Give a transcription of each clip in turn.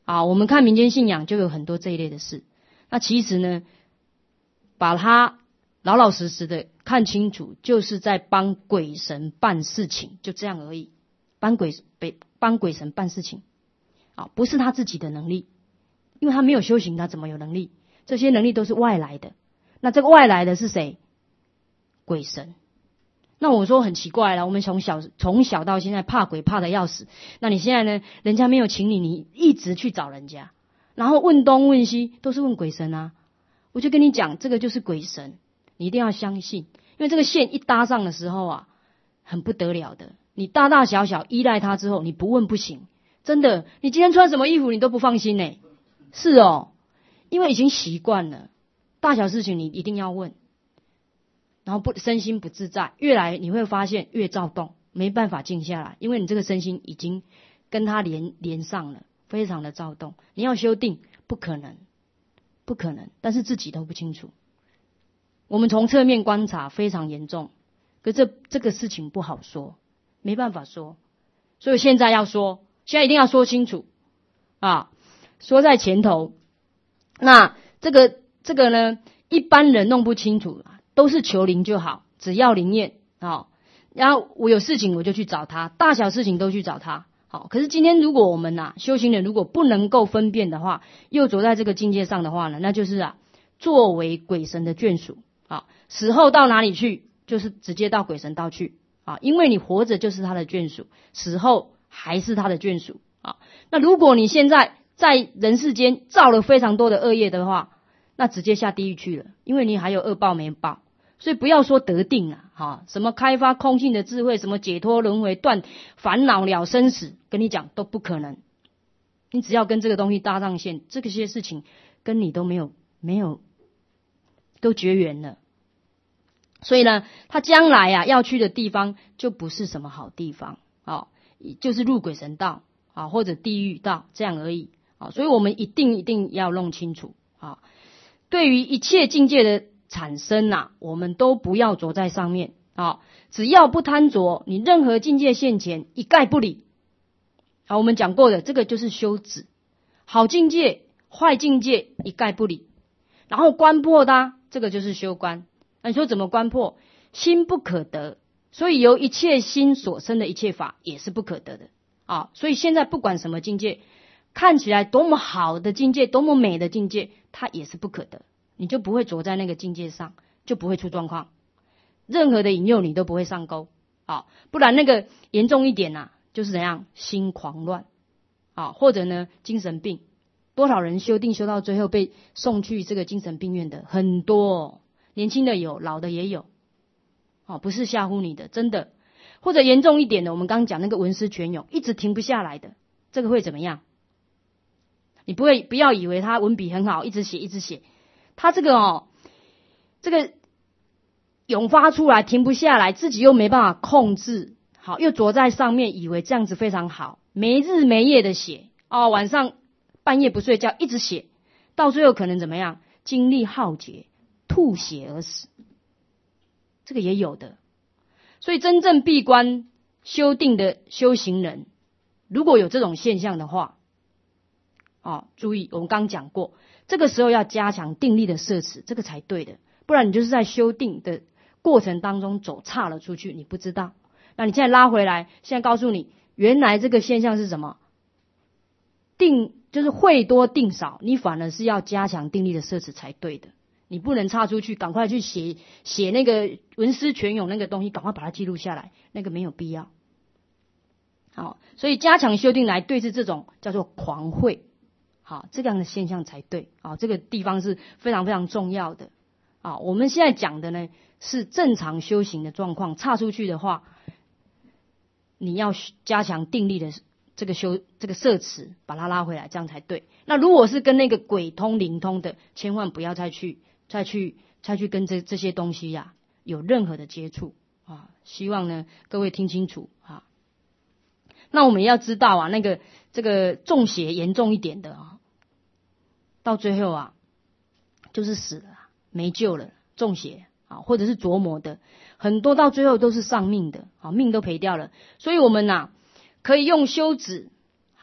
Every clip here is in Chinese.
啊，我们看民间信仰就有很多这一类的事。那其实呢，把它老老实实的看清楚，就是在帮鬼神办事情，就这样而已。帮鬼神办事情，啊，不是他自己的能力，因为他没有修行，他怎么有能力？这些能力都是外来的。那这个外来的是谁？鬼神。那我说很奇怪了，我们从小到现在怕鬼怕得要死，那你现在呢？人家没有请你，你一直去找人家，然后问东问西，都是问鬼神啊。我就跟你讲，这个就是鬼神，你一定要相信，因为这个线一搭上的时候啊，很不得了的。你大大小小依赖它之后，你不问不行，真的。你今天穿什么衣服，你都不放心呢。是哦，因为已经习惯了，大小事情你一定要问。然后身心不自在，越来你会发现越躁动，没办法静下来，因为你这个身心已经跟它连上了，非常的躁动。你要修定，不可能，不可能，但是自己都不清楚。我们从侧面观察非常严重，可是这个事情不好说，没办法说，所以现在要说，现在一定要说清楚啊，说在前头。那这个呢，一般人弄不清楚，都是求灵就好，只要灵验啊。然后我有事情我就去找他，大小事情都去找他。好，可是今天如果我们修行人如果不能够分辨的话，又走在这个境界上的话呢，那就是作为鬼神的眷属啊，死后到哪里去，就是直接到鬼神道去啊，因为你活着就是他的眷属，死后还是他的眷属啊。那如果你现在在人世间造了非常多的恶业的话，那直接下地狱去了，因为你还有恶报没报。所以不要说得定了什么开发空性的智慧，什么解脱轮回断烦恼了生死，跟你讲都不可能。你只要跟这个东西搭上线，这些事情跟你都没有都绝缘了。所以呢，他将来要去的地方就不是什么好地方就是入鬼神道或者地狱道这样而已所以我们一定要弄清楚对于一切境界的产生我们都不要着在上面只要不贪着，你任何境界现前一概不理我们讲过的这个就是修止，好境界坏境界一概不理，然后观破它，这个就是修观。那你说怎么观破？心不可得，所以由一切心所生的一切法也是不可得的所以现在不管什么境界，看起来多么好的境界，多么美的境界，它也是不可得，你就不会着在那个境界上，就不会出状况，任何的引诱你都不会上钩不然那个严重一点就是怎样，心狂乱或者呢精神病，多少人修定修到最后被送去这个精神病院的很多年轻的有，老的也有不是吓唬你的，真的。或者严重一点的，我们刚刚讲那个文思泉涌一直停不下来的，这个会怎么样？你不要以为他文笔很好，一直写，他这个这个涌发出来停不下来，自己又没办法控制，又着在上面，以为这样子非常好，没日没夜的写晚上半夜不睡觉一直写，到最后可能怎么样？精力耗竭，吐血而死，这个也有的。所以真正闭关修定的修行人，如果有这种现象的话注意我们刚讲过，这个时候要加强定力的摄持，这个才对的，不然你就是在修定的过程当中走岔了出去，你不知道。那你现在拉回来，现在告诉你，原来这个现象是什么？定就是会多定少，你反而是要加强定力的摄持才对的。你不能岔出去，赶快去写那个文思泉涌那个东西，赶快把它记录下来，那个没有必要。所以加强修定来对治这种叫做狂慧，这样的现象才对这个地方是非常非常重要的我们现在讲的呢是正常修行的状况，岔出去的话，你要加强定力的这个摄持，把它拉回来，这样才对。那如果是跟那个鬼通灵通的，千万不要再去跟这些东西有任何的接触希望呢各位听清楚那我们也要知道那个这个中邪严重一点的到最后就是死了，没救了，中邪或者是着魔的，很多到最后都是丧命的命都赔掉了。所以我们可以用修止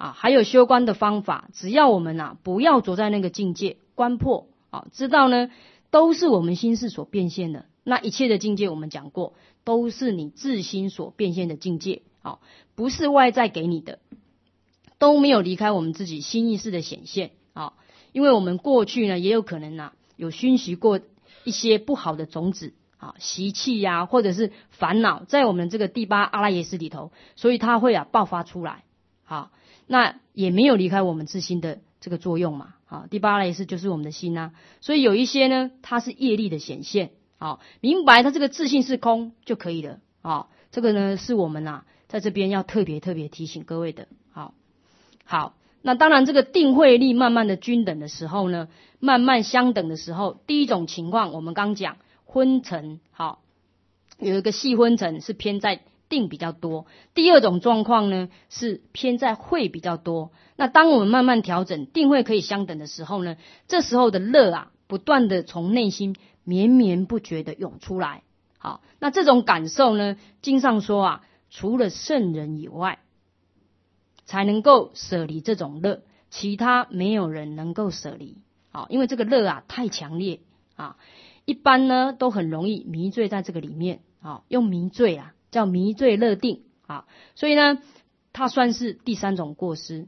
还有修观的方法，只要我们不要着在那个境界，观破知道呢都是我们心事所变现的。那一切的境界我们讲过，都是你自心所变现的境界，不是外在给你的，都没有离开我们自己心意识的显现。因为我们过去呢也有可能有熏习过一些不好的种子习气或者是烦恼在我们这个第八阿赖耶识里头，所以它会爆发出来。那也没有离开我们自心的这个作用嘛。第八阿赖耶识就是我们的心所以有一些呢它是业力的显现。明白它这个自性是空就可以了。这个呢是我们在这边要特别提醒各位的。好，那当然这个定慧力慢慢的均等的时候呢，慢慢相等的时候，第一种情况我们刚讲昏沉，有一个细昏沉是偏在定比较多，第二种状况呢是偏在慧比较多。那当我们慢慢调整定慧可以相等的时候呢，这时候的乐不断的从内心绵绵不绝的涌出来。那这种感受呢，经上说除了圣人以外才能够舍离这种乐，其他没有人能够舍离。因为这个乐太强烈一般呢都很容易迷醉在这个里面用迷醉叫迷醉乐定所以呢它算是第三种过失。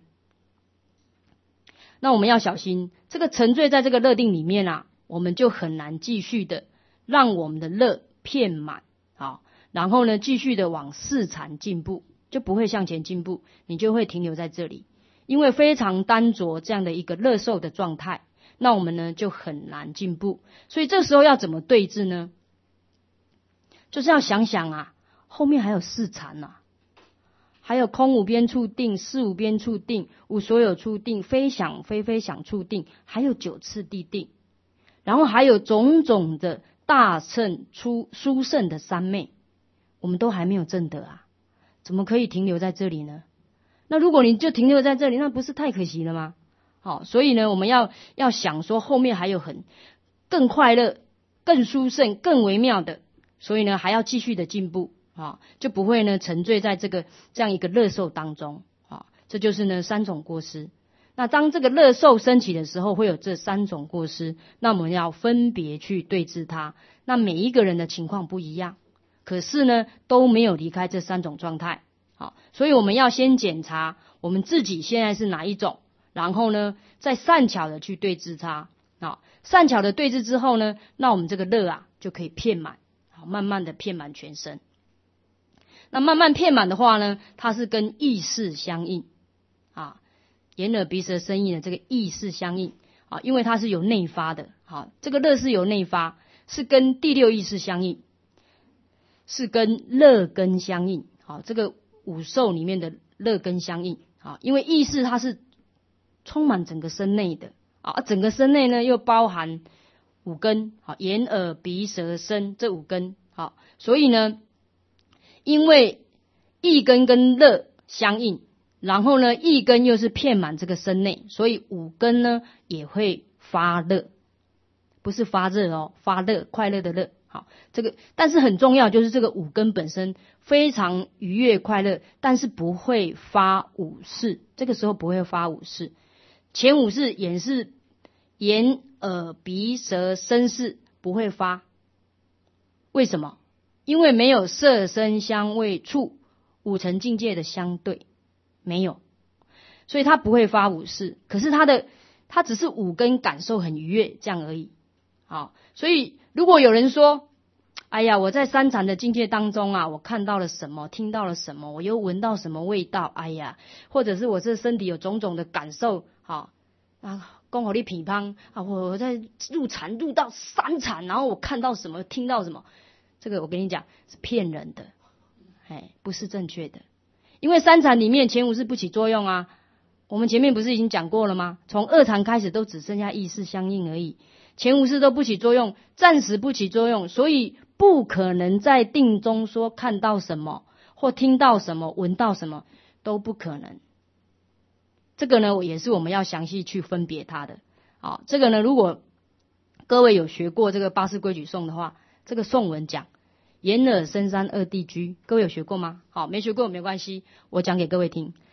那我们要小心这个沉醉在这个乐定里面我们就很难继续的让我们的乐遍满然后呢继续的往四禅进步，就不会向前进步，你就会停留在这里，因为非常单着这样的一个乐受的状态，那我们呢就很难进步。所以这时候要怎么对治呢？就是要想想后面还有四禅还有空无边处定、事无边处定、无所有处定、非想非非想处定，还有九次第定，然后还有种种的大乘殊胜的三昧，我们都还没有证得怎么可以停留在这里呢？那如果你就停留在这里，那不是太可惜了吗？所以呢我们要想说后面还有更快乐、更殊胜、更微妙的，所以呢还要继续的进步就不会呢沉醉在这样一个乐受当中这就是呢三种过失。那当这个乐受升起的时候，会有这三种过失，那我们要分别去对治它。那每一个人的情况不一样，可是呢都没有离开这三种状态所以我们要先检查我们自己现在是哪一种，然后呢再善巧的去对治它善巧的对治之后呢，那我们这个乐就可以遍满慢慢的遍满全身。那慢慢遍满的话呢，它是跟意识相应眼耳鼻舌身意的这个意识相应因为它是有内发的这个乐是有内发，是跟第六意识相应，是跟乐根相应这个五受里面的乐根相应因为意识它是充满整个身内的整个身内呢又包含五根眼耳鼻舌身这五根所以呢因为意根跟乐相应，然后呢意根又是遍满这个身内，所以五根呢也会发乐，不是发热发乐，快乐的乐这个但是很重要，就是这个五根本身非常愉悦快乐，但是不会发五识，这个时候不会发五识。前五识眼耳鼻舌身识不会发，为什么？因为没有色声香味触五尘境界的相对，没有，所以它不会发五识。可是它只是五根感受很愉悦这样而已所以如果有人说哎呀我在三禅的境界当中我看到了什么，听到了什么，我又闻到什么味道，哎呀或者是我这身体有种种的感受讲给你批判我在入禅入到三禅，然后我看到什么听到什么，这个我跟你讲是骗人的不是正确的。因为三禅里面前五识不起作用我们前面不是已经讲过了吗？从二禅开始都只剩下意识相应而已，前五识都不起作用，暂时不起作用，所以不可能在定中说看到什么或听到什么闻到什么，都不可能。这个呢也是我们要详细去分别它的这个呢如果各位有学过这个八识规矩颂的话，这个颂文讲眼耳身三二地居，各位有学过吗？没学过没关系，我讲给各位听。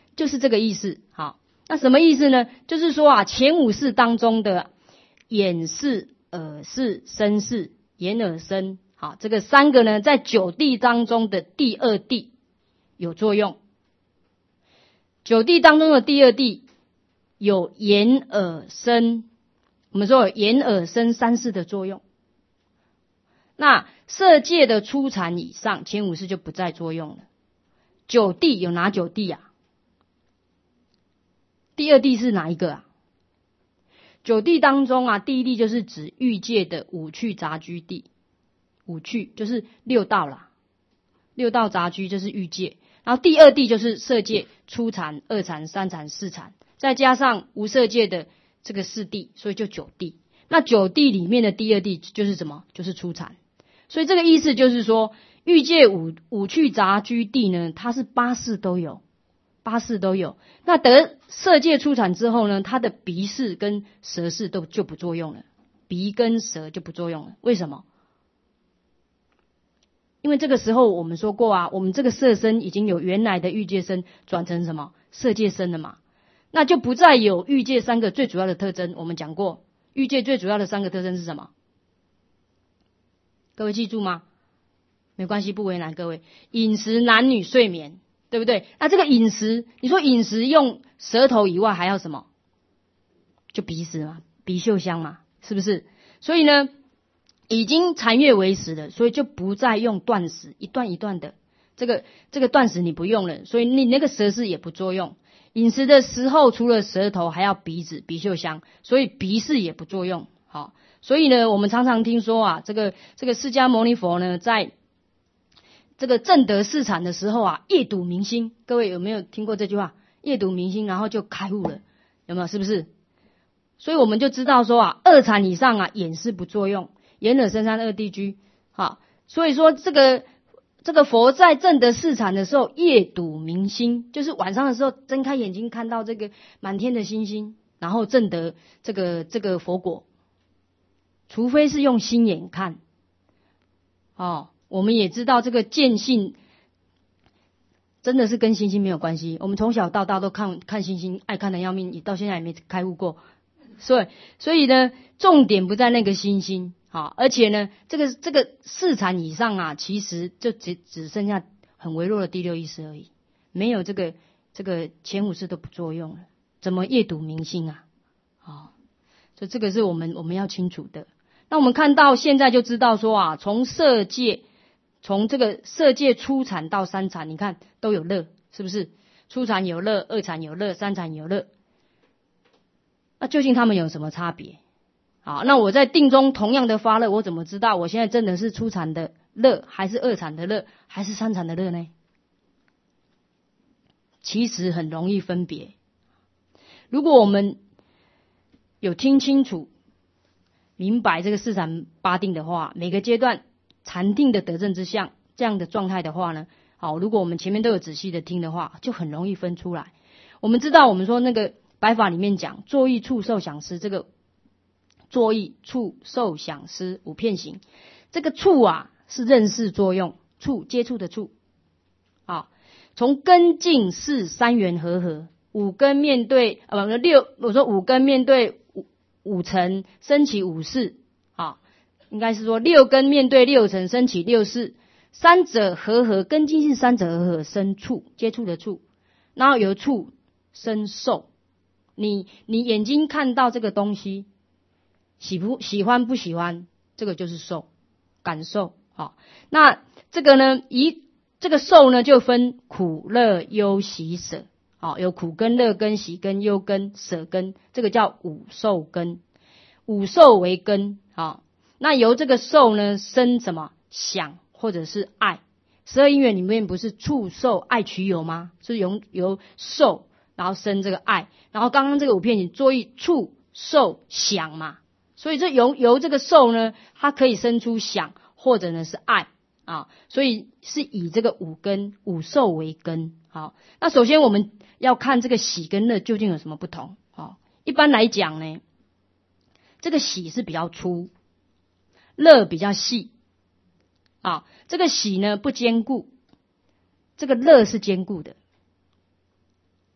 就是这个意思。好，那什么意思呢？就是说啊，前五识当中的眼识、耳识、身识、眼耳身，好，这个三个呢，在九谛当中的第二谛有作用。九谛当中的第二谛有眼耳身，我们说有眼耳身三识的作用。那色界的初禅以上，前五识就不再作用了。九谛有哪九谛啊？第二谛是哪一个啊？九谛当中啊，第一谛就是指欲界的五趣杂居谛，五趣就是六道啦，六道杂居就是欲界。然后第二谛就是色界初禅、二禅、三禅、四禅，再加上无色界的这个四谛，所以就九谛。那九谛里面的第二谛就是什么？就是初禅。所以这个意思就是说，欲界五趣杂居谛呢，它是八识都有，八识都有。那得色界初禅之后呢，它的鼻识跟舌识都就不作用了，鼻跟舌就不作用了。为什么？因为这个时候我们说过啊，我们这个色身已经有原来的欲界身转成什么色界身了嘛，那就不再有欲界三个最主要的特征。我们讲过，欲界最主要的三个特征是什么？各位记住吗？没关系，不为难各位。饮食、男女、睡眠，对不对？那这个饮食，你说饮食用舌头以外还要什么？就鼻识嘛，鼻嗅香嘛，是不是？所以呢，已经禅悦为食了，所以就不再用断食，一段一段的。这个断食你不用了，所以你那个舌识也不作用。饮食的时候，除了舌头，还要鼻子、鼻嗅香，所以鼻识也不作用。好，所以呢，我们常常听说啊，这个释迦牟尼佛呢，在这个证得四禅的时候啊，夜睹明星。各位有没有听过这句话？夜睹明星，然后就开悟了，有没有？是不是？所以我们就知道说啊，二禅以上啊，眼识不作用，眼耳身三二谛居。好，所以说这个佛在证得四禅的时候，夜睹明星，就是晚上的时候睁开眼睛看到这个满天的星星，然后证得这个佛果。除非是用心眼看，我们也知道这个见性真的是跟星星没有关系。我们从小到大都看星星，爱看的要命，到现在也没开悟过。所以呢，重点不在那个星星，而且呢，这个四禅以上啊，其实就只剩下很微弱的第六意识而已，没有这个前五识都不作用了，怎么夜睹明星啊？所以这个是我们要清楚的。那我们看到现在就知道说啊，从这个色界初禅到三禅，你看都有乐，是不是？初禅有乐，二禅有乐，三禅有乐。那究竟他们有什么差别？好，那我在定中同样的发乐，我怎么知道我现在真的是初禅的乐，还是二禅的乐，还是三禅的乐呢？其实很容易分别。如果我们有听清楚明白这个四禅八定的话，每个阶段禅定的得正之相这样的状态的话呢，好，如果我们前面都有仔细的听的话，就很容易分出来。我们知道，我们说那个白法里面讲作意触受想思，这个作意触受想思五遍行，这个触啊是认识作用，触接触的触，从根境识三缘和五根面对我说五根面对五尘升起五识，应该是说六根面对六尘升起六识，三者和根境性三者和生触，接触的触，然后由触生受。你眼睛看到这个东西，喜欢不喜欢，这个就是受，感受。那这个呢，这个受呢就分苦乐忧喜舍。有苦根、乐根、喜根、忧根、舍根，这个叫五受根，五受为根。那由这个受呢生什么想或者是爱。十二因缘里面不是触受爱取有吗？是由受然后生这个爱，然后刚刚这个五遍行作意触受想嘛，所以这由这个受呢，它可以生出想或者呢是爱所以是以这个五根五受为根。好，那首先我们要看这个喜跟乐究竟有什么不同。一般来讲呢，这个喜是比较粗，乐比较细。这个喜呢不坚固，这个乐是坚固的。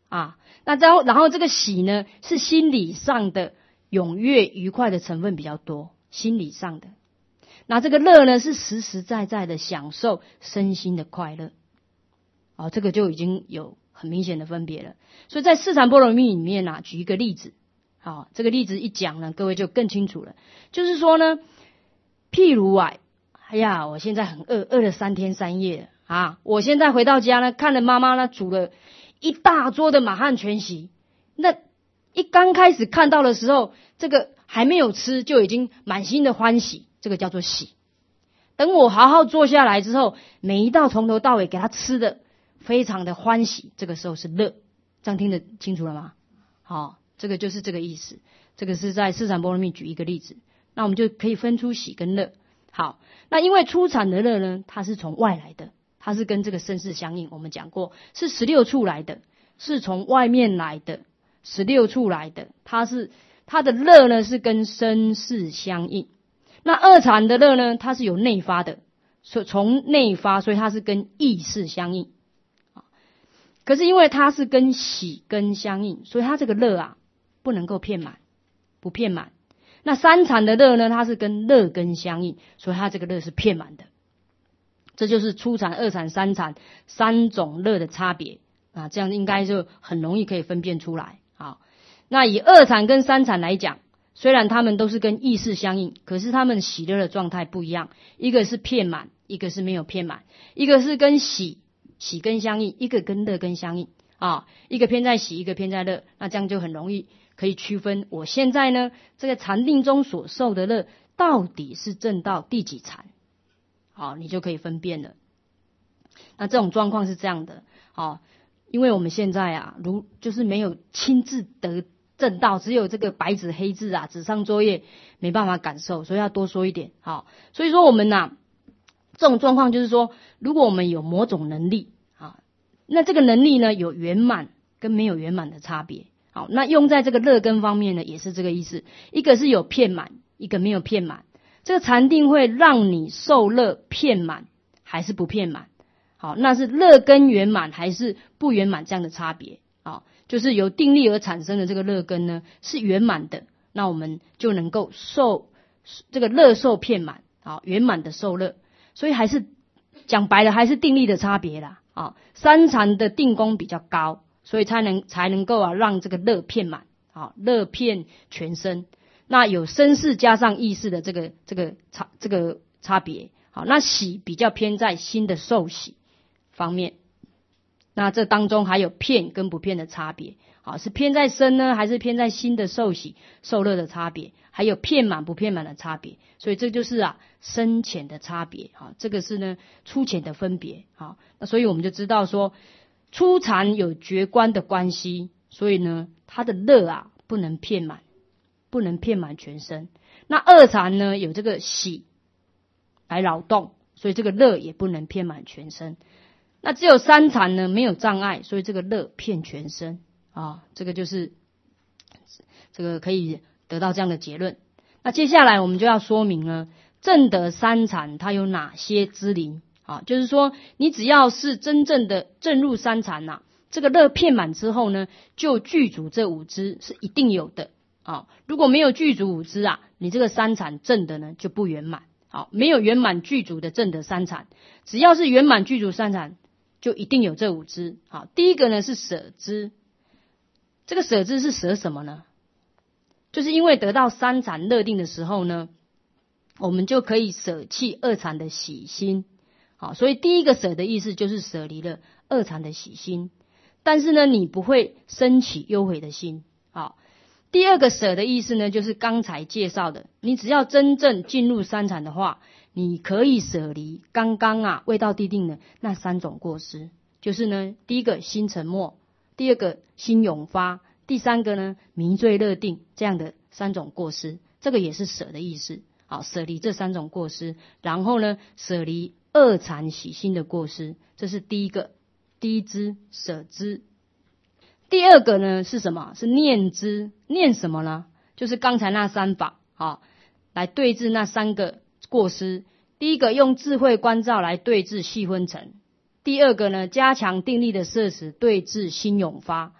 啊。那然后这个喜呢，是心理上的踊跃愉快的成分比较多，心理上的。那这个乐呢，是实实在在的享受身心的快乐。这个就已经有很明显的分别了。所以在四禅波罗蜜里面啊，举一个例子。这个例子一讲呢，各位就更清楚了。就是说呢，譬如哎呀，我现在很饿了3天3夜了啊！我现在回到家呢，看了妈妈呢煮了一大桌的满汉全席。那一刚开始看到的时候，这个还没有吃就已经满心的欢喜，这个叫做喜。等我好好坐下来之后，每一道从头到尾给他吃的非常的欢喜，这个时候是乐。这样听得清楚了吗？这个就是这个意思。这个是在四禅波罗蜜举一个例子，那我们就可以分出喜跟乐。好，那因为初禅的乐呢，它是从外来的，它是跟这个身世相应。我们讲过，是16处来的，是从外面来的，16处来的，它的乐呢是跟身世相应。那二禅的乐呢，它是有内发的，从内发，所以它是跟意识相应。可是因为它是跟喜根相应，所以它这个乐啊不能够遍满，不遍满。那三禅的乐呢，它是跟乐根相应，所以它这个乐是遍满的。这就是初禅、二禅、三禅3种乐的差别啊，这样应该就很容易可以分辨出来。好，那以二禅跟三禅来讲，虽然他们都是跟意识相应，可是他们喜乐的状态不一样，一个是遍满，一个是没有遍满，一个是跟喜根相应，一个跟乐根相应啊，一个偏在喜，一个偏在乐，那这样就很容易可以区分我现在呢这个禅定中所受的乐到底是证到第几禅，好，你就可以分辨了。那这种状况是这样的，因为我们现在啊，就是没有亲自得证到，只有这个白纸黑字啊，纸上作业没办法感受，所以要多说一点。好，所以说我们这种状况就是说，如果我们有某种能力那这个能力呢有圆满跟没有圆满的差别。好，那用在这个乐根方面呢，也是这个意思，一个是有遍满，一个没有遍满。这个禅定会让你受乐遍满还是不遍满？好，那是乐根圆满还是不圆满这样的差别。就是由定力而产生的这个乐根呢是圆满的，那我们就能够受这个乐受遍满，圆满的受乐。所以还是讲白了，还是定力的差别啦。三禅的定功比较高，所以才能够让这个乐遍满，乐遍全身。那有身识加上意识的这个差别。好，那喜比较偏在心的受喜方面。那这当中还有遍跟不遍的差别。是偏在身呢，还是偏在心的受喜受乐的差别？还有遍满不遍满的差别。所以这就是深浅的差别。这个是呢粗浅的分别。那所以我们就知道说，初禅有觉观的关系，所以呢它的乐不能遍满，不能遍满全身。那二禅呢有这个喜来扰动，所以这个乐也不能遍满全身。那只有三禅呢没有障碍，所以这个乐遍全身。这个就是这个可以得到这样的结论。那接下来我们就要说明呢，证得三禅它有哪些支灵。就是说你只要是真正的证入三禅这个乐遍满之后呢，就具足这5支是一定有的。如果没有具足5支你这个三禅证的呢就不圆满。没有圆满具足的证得三禅，只要是圆满具足三禅就一定有这5支。第一个呢是舍支。这个舍支是舍什么呢？就是因为得到三禅乐定的时候呢，我们就可以舍弃二禅的喜心。所以第一个舍的意思就是舍离了二禅的喜心，但是呢你不会升起忧悔的心。第二个舍的意思呢，就是刚才介绍的，你只要真正进入三禅的话，你可以舍离刚刚未到地定的那3种过失，就是呢第一个心沉默，第二个心涌发，第3个呢迷醉乐定，这样的3种过失，这个也是舍的意思。舍离这3种过失，然后呢舍离二禅喜心的过失，这是第一支舍支。第二个呢是什么？是念支。念什么呢？就是刚才那3法来对治那3个过失。第一个用智慧观照来对治细昏沉，第二个呢加强定力的摄持对治心涌发，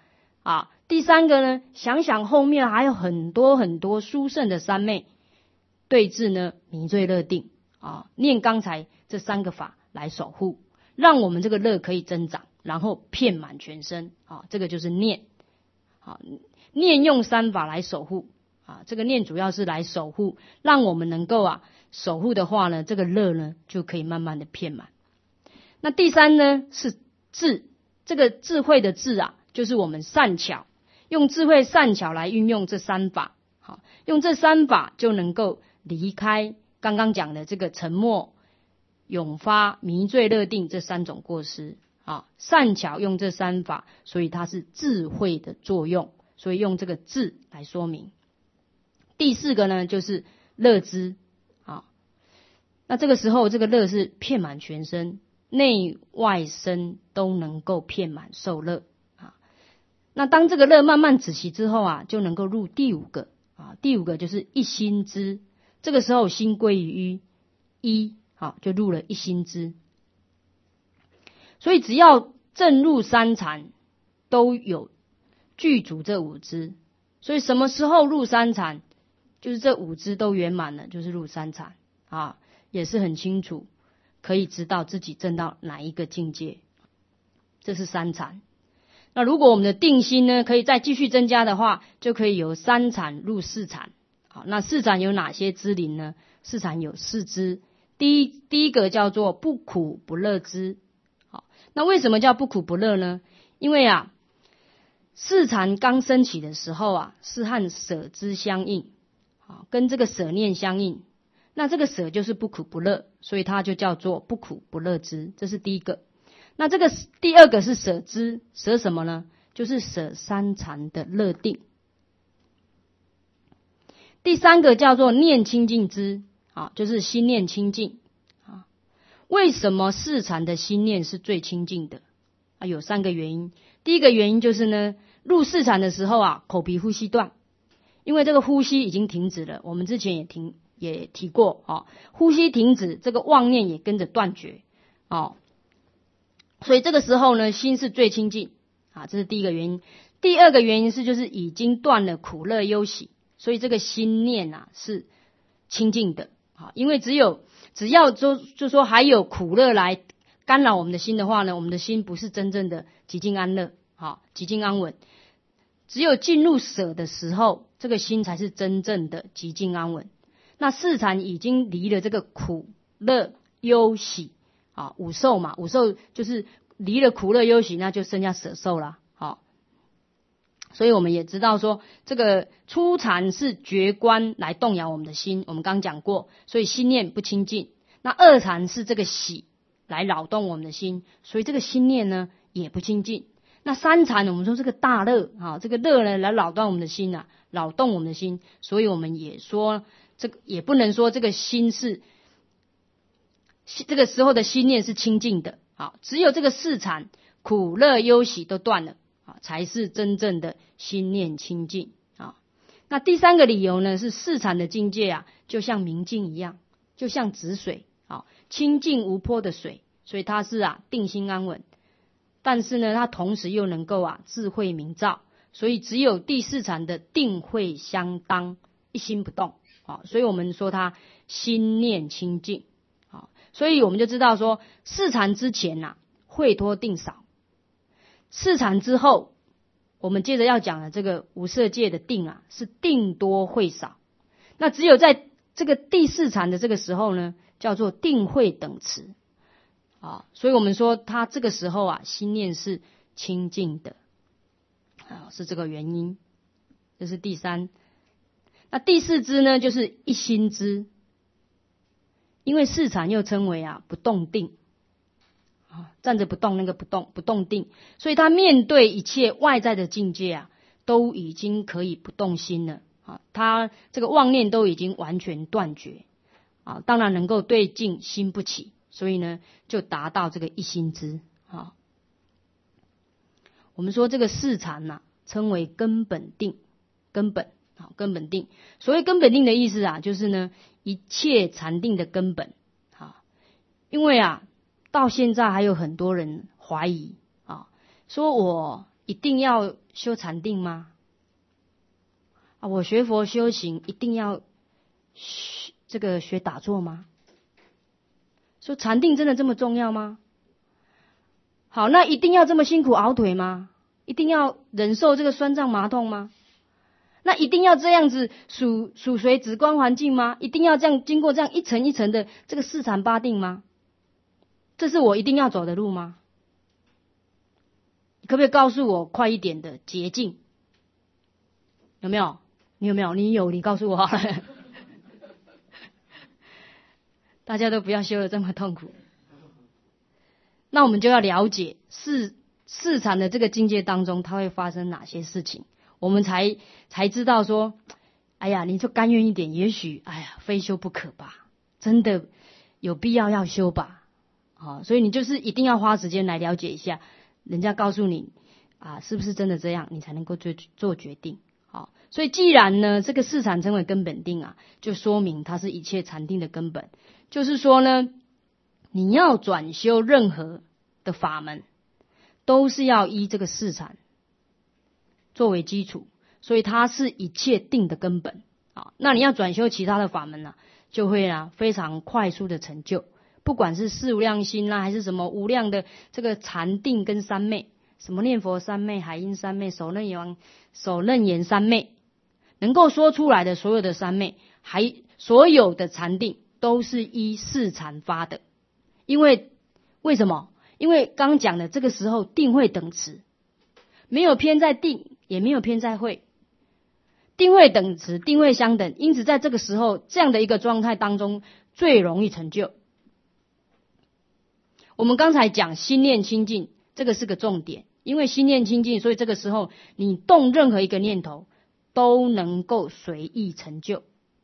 啊。第三个呢，想想后面还有很多很多殊胜的三昧对治呢迷醉乐定啊，念刚才这3个法来守护，让我们这个乐可以增长，然后遍满全身啊，这个就是念啊。念用3法来守护啊，这个念主要是来守护，让我们能够守护的话呢，这个乐呢就可以慢慢的遍满。那第3呢是智，这个智慧的智啊，就是我们善巧，用智慧善巧来运用这3法，好，用这3法就能够离开刚刚讲的这个沉默、永发、迷醉乐定这3种过失啊。善巧用这3法，所以它是智慧的作用，所以用这个智来说明。第4个呢就是乐知啊，那这个时候这个乐是遍满全身，内外身都能够遍满受乐啊。那当这个乐慢慢止息之后啊，就能够入第5个啊。第5个就是一心知，这个时候心归于一，好，就入了一心知。所以只要正入3禅，都有具足这5支。所以什么时候入3禅，就是这5支都圆满了，就是入3禅啊，也是很清楚。可以知道自己证到哪一个境界，这是3禅。那如果我们的定心呢，可以再继续增加的话，就可以由3禅入4禅。好，那4禅有哪些支林呢？4禅有4支，第一个叫做不苦不乐支。好，那为什么叫不苦不乐呢？因为4禅刚升起的时候是和舍支相应，跟这个舍念相应。那这个舍就是不苦不乐，所以它就叫做不苦不乐支，这是第一个。那这个第2个是舍支，舍什么呢？就是舍3禅的乐定。第3个叫做念清净支，就是心念清净。为什么4禅的心念是最清净的？有3个原因。第一个原因就是呢，入4禅的时候口鼻呼吸断，因为这个呼吸已经停止了，我们之前也提过呼吸停止，这个妄念也跟着断绝所以这个时候呢，心是最清净这是第一个原因。第2个原因是就是已经断了苦乐忧喜，所以这个心念是清净的因为只要就说还有苦乐来干扰我们的心的话呢，我们的心不是真正的极静安乐极静安稳。只有进入舍的时候，这个心才是真正的极静安稳。那4禅已经离了这个苦乐忧喜5受嘛，5受就是离了苦乐忧喜，那就剩下舍受了所以我们也知道说，这个初禅是觉观来动摇我们的心，我们刚讲过，所以心念不清净。那2禅是这个喜来扰动我们的心，所以这个心念呢也不清净。那3禅我们说这个大乐这个乐呢来扰动我们的心扰动我们的心，所以我们也说这个也不能说这个心是这个时候的心念是清净的只有这个4禅苦乐忧喜都断了才是真正的心念清净那第3个理由呢，是4禅的境界就像明镜一样，就像止水清净无波的水，所以它是定心安稳。但是呢，它同时又能够智慧明照，所以只有第4禅的定慧相当，一心不动所以我们说它心念清净所以我们就知道说4禅之前慧多定少，4禅之后我们接着要讲的这个无色界的定是定多慧少。那只有在这个第4禅的这个时候呢，叫做定慧等持所以我们说他这个时候心念是清净的是这个原因。这是第3。那第4支呢，就是一心支，因为4禅又称为不动定站着不动，那个不动定，所以他面对一切外在的境界都已经可以不动心了他这个妄念都已经完全断绝当然能够对境心不起，所以呢就达到这个一心支我们说这个4禅称为根本定，根本定。所谓根本定的意思就是呢一切禅定的根本因为到现在还有很多人怀疑说我一定要修禅定吗？我学佛修行一定要学打坐吗？说禅定真的这么重要吗？好，那一定要这么辛苦熬腿吗？一定要忍受这个酸胀麻痛吗？那一定要这样子属随止观环境吗？一定要这样经过这样一层一层的这个四禅八定吗？这是我一定要走的路吗？可不可以告诉我快一点的捷径？有没有？你有没有？你有，你告诉我好了。大家都不要修得这么痛苦。那我们就要了解四禅的这个境界当中，它会发生哪些事情，我们才知道说，哎呀，你就甘愿一点，也许哎呀，非修不可吧，真的有必要修吧。所以你就是一定要花时间来了解一下，人家告诉你是不是真的这样，你才能够做决定。所以既然呢这个四禅称为根本定就说明它是一切禅定的根本。就是说呢，你要转修任何的法门，都是要依这个四禅作为基础，所以它是一切定的根本。那你要转修其他的法门就会非常快速的成就，不管是四无量心还是什么无量的这个禅定跟三昧，什么念佛三昧、海音三昧、首楞严三昧，能够说出来的所有的三昧，还所有的禅定都是依四禅发的。为什么？因为刚讲的这个时候定慧等持，没有偏在定，也没有偏在慧，定慧等持，定慧相等，因此在这个时候这样的一个状态当中最容易成就。我们刚才讲心念清净，这个是个重点，因为心念清净，所以这个时候你动任何一个念头都能够随意成就。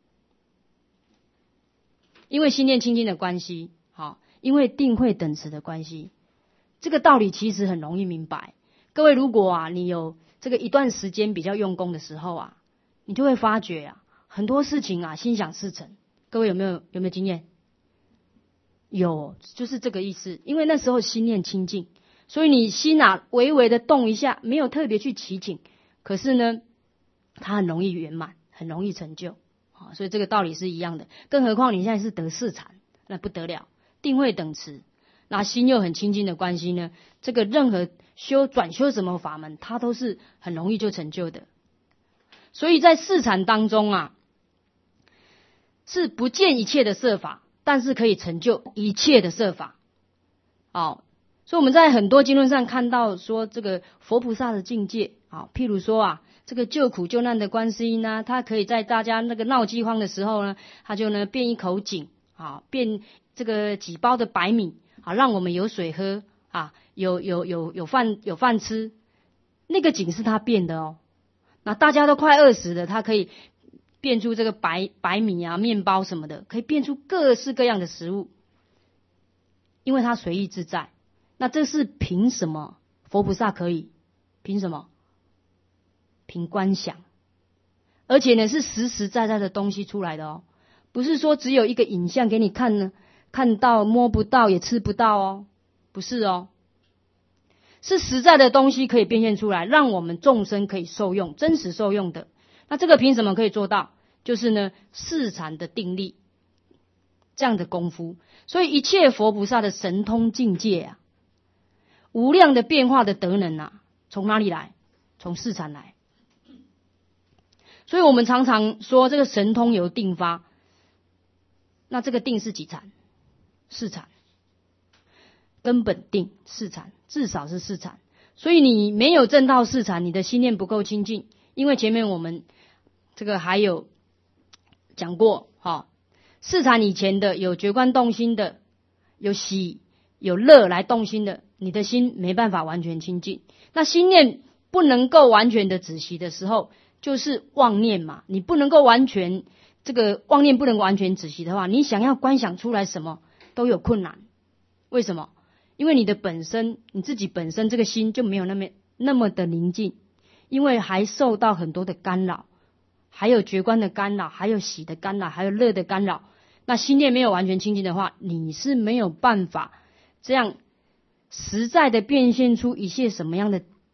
因为心念清净的关系，因为定慧等持的关系，这个道理其实很容易明白。各位，如果你有这个一段时间比较用功的时候你就会发觉很多事情心想事成。各位有没有经验？有，就是这个意思。因为那时候心念清净，所以你心微微的动一下，没有特别去祈请，可是呢它很容易圆满，很容易成就。所以这个道理是一样的。更何况你现在是得四禅，那不得了，定慧等持，那心又很清净的关系呢，这个任何转修什么法门，它都是很容易就成就的。所以在四禅当中是不见一切的色法，但是可以成就一切的色法。所以我们在很多经论上看到说，这个佛菩萨的境界譬如说这个救苦救难的观世音他可以在大家那个闹饥荒的时候呢，他就呢变一口井变这个几包的白米让我们有水喝有饭吃。那个井是他变的那大家都快饿死了，他可以变出这个白米面包什么的，可以变出各式各样的食物，因为他随意自在。那这是凭什么佛菩萨可以？凭什么？凭观想，而且呢是实实在在的东西出来的不是说只有一个影像给你看呢，看到摸不到也吃不到不是是实在的东西可以变现出来，让我们众生可以受用，真实受用的。那这个凭什么可以做到？就是呢四禅的定力这样的功夫。所以一切佛菩萨的神通境界无量的变化的德能从哪里来？从四禅来。所以我们常常说这个神通由定发，那这个定是几禅？四禅，根本定四禅，至少是四禅。所以你没有证到四禅，你的心念不够清净。因为前面我们这个还有讲过四禅以前的有觉观动心的，有喜有乐来动心的，你的心没办法完全清净。那心念不能够完全的止息的时候，就是妄念嘛。你不能够完全这个妄念不能完全止息的话，你想要观想出来什么都有困难。为什么？因为你自己本身这个心就没有那么的宁静，因为还受到很多的干扰，还有觉观的干扰，还有喜的干扰，还有乐的干扰。那心念没有完全清净的话，你是没有办法这样实在的变现出一些什么样的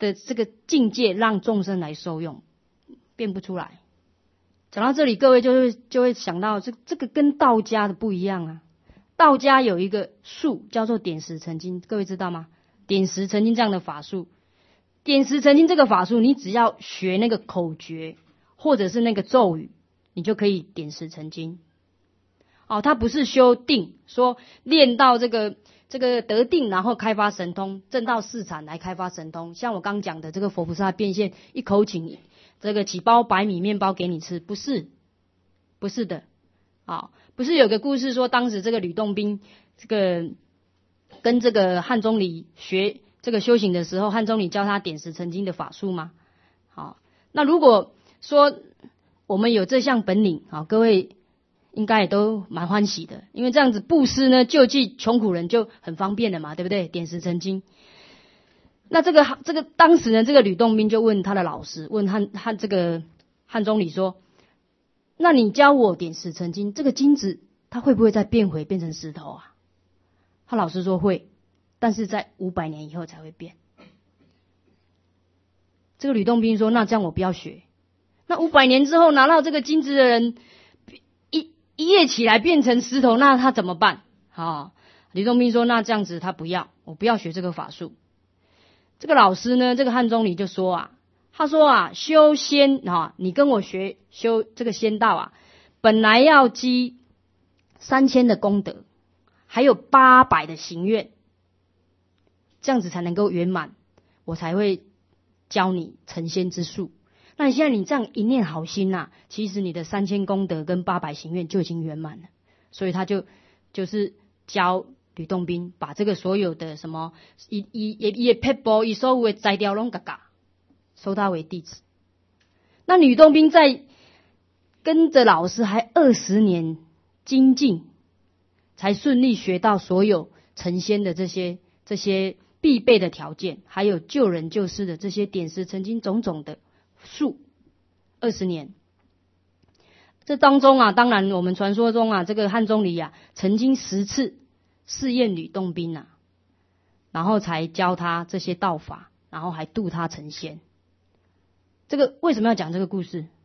的这个境界让众生来受用，变不出来。讲到这里，各位就会想到这个跟道家的不一样啊。道家有一个术叫做点石成金，各位知道吗？点石成金这样的法术，点石成金这个法术，你只要学那个口诀或者是那个咒语，你就可以点石成金。它不是修定，说练到这个得定，然后开发神通，证到四禅来开发神通。像我刚讲的这个佛菩萨变现，一口请这个几包白米面包给你吃，不是的。不是有个故事说，当时这个吕洞宾这个跟这个汉钟离学这个修行的时候，汉钟离教他点石成金的法术吗？那如果说我们有这项本领，各位应该也都蛮欢喜的，因为这样子布施呢，救济穷苦人就很方便了嘛，对不对？点石成金。那这个当时呢，这个吕洞宾就问他的老师，问这个汉钟离说，那你教我点石成金，这个金子它会不会再变成石头啊？他老师说会，但是在500年以后才会变。这个吕洞宾说，那这样我不要学。那500年之后拿到这个金子的人一夜起来变成石头，那他怎么办？吕洞宾说，那这样子他不要，我不要学这个法术。这个老师呢，这个汉钟离就说他说修仙你跟我学修这个仙道本来要积3000的功德，还有800的行愿，这样子才能够圆满，我才会教你成仙之术。那你现在你这样一念好心其实你的3000功德跟800行愿就已经圆满了。所以他就是教吕洞宾把这个所有的什么也撇步，所有的材料拢嘎收他为弟子。那吕洞宾在跟着老师还20年精进，才顺利学到所有成仙的这些必备的条件，还有救人救世的这些点石成金种种的术。20年，这当中当然我们传说中这个汉钟离曾经10次试验吕洞宾然后才教他这些道法，然后还度他成仙。这个为什么要讲这个故事？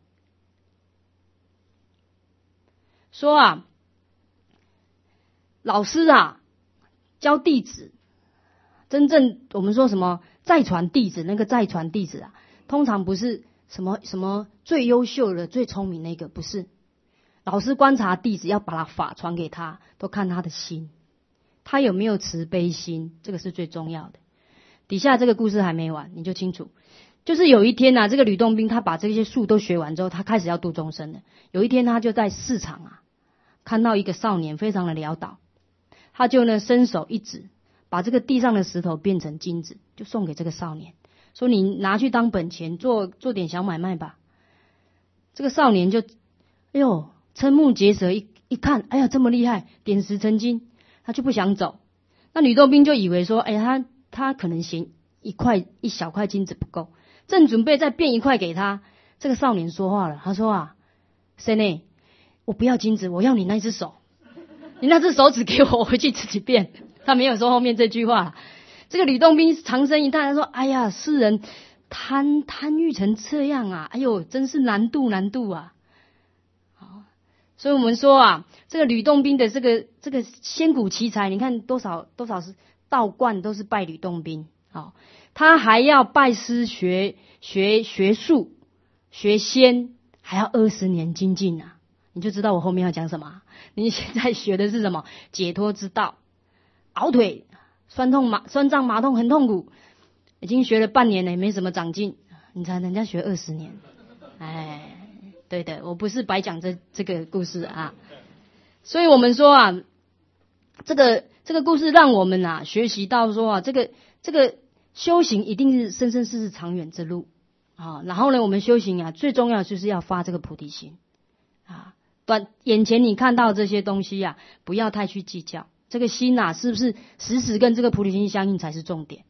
说老师教弟子，真正我们说什么再传弟子，那个再传弟子通常不是什么最优秀的最聪明那个，不是。老师观察弟子，要把他法传给他，都看他的心，他有没有慈悲心，这个是最重要的。底下这个故事还没完，你就清楚。就是有一天这个吕洞宾他把这些术都学完之后，他开始要度众生了。有一天他就在市场看到一个少年非常的潦倒，他就呢伸手一指，把这个地上的石头变成金子，就送给这个少年，说你拿去当本钱，做点小买卖吧。这个少年就瞠目结舌，一看，哎呀这么厉害，点石成金，他就不想走。那吕洞宾就以为说，他可能嫌一小块金子不够，正准备再变1块给他，这个少年说话了，他说师妹，我不要金子，我要你那只手，你那只手指给我回去自己变。他没有说后面这句话。这个吕洞宾长声一叹，他说，哎呀，世人贪欲成这样哎呦，真是难度所以我们说这个吕洞宾的这个仙骨奇才，你看多少是道观都是拜吕洞宾他还要拜师学术学仙，还要20年精进你就知道我后面要讲什么。你现在学的是什么？解脱之道，熬腿酸胀麻痛很痛苦，已经学了半年了，也没什么长进，你才人家学20年。对的，我不是白讲这个故事所以我们说这个故事让我们学习到说这个修行一定是生生世世长远之路然后呢，我们修行最重要就是要发这个菩提心眼前你看到这些东西不要太去计较，这个心是不是时时跟这个菩提心相应才是重点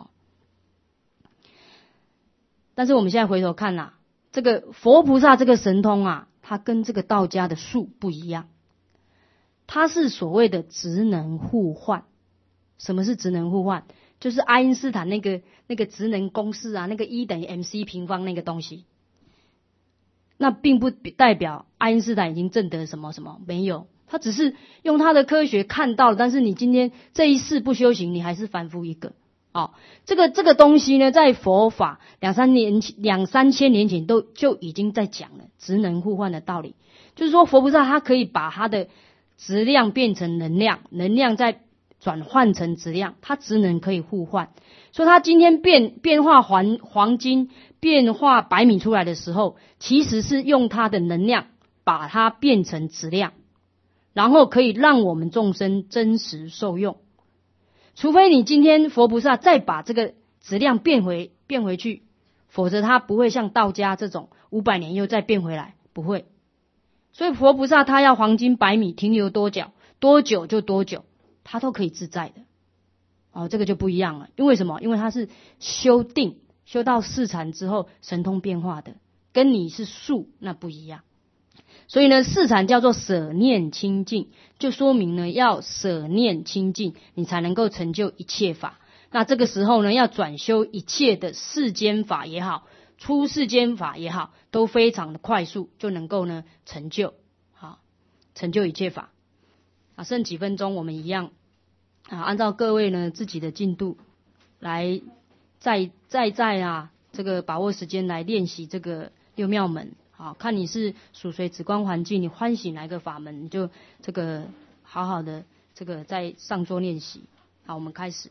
但是我们现在回头看这个佛菩萨这个神通它跟这个道家的术不一样，它是所谓的职能互换。什么是职能互换？ 就是爱因斯坦那个质能公式啊，那个 E 等于 mc 平方那个东西。那并不代表爱因斯坦已经证得什么什么，没有，他只是用他的科学看到了，但是你今天这一世不修行，你还是凡夫一个。这个东西呢，在佛法两三千年前就已经在讲了质能互换的道理，就是说佛菩萨他可以把他的质量变成能量，能量再转换成质量，它质能可以互换。所以他今天变化黄金，变化白米出来的时候，其实是用它的能量把它变成质量，然后可以让我们众生真实受用。除非你今天佛菩萨再把这个质量变回去，否则他不会像道家这种500年又再变回来，不会。所以佛菩萨他要黄金白米停留多久就多久，他都可以自在的。这个就不一样了。因为什么？因为他是修定，修到4禅之后神通变化的，跟你是术那不一样。所以呢，4禅叫做舍念清净，就说明呢要舍念清净，你才能够成就一切法。那这个时候呢，要转修一切的世间法也好，出世间法也好，都非常的快速，就能够呢成就一切法。剩几分钟，我们一样按照各位呢自己的进度来再这个把握时间来练习这个六妙门。看你是属谁止观环境，你欢喜哪个法门，你就这个好好的这个在上座练习。好，我们开始。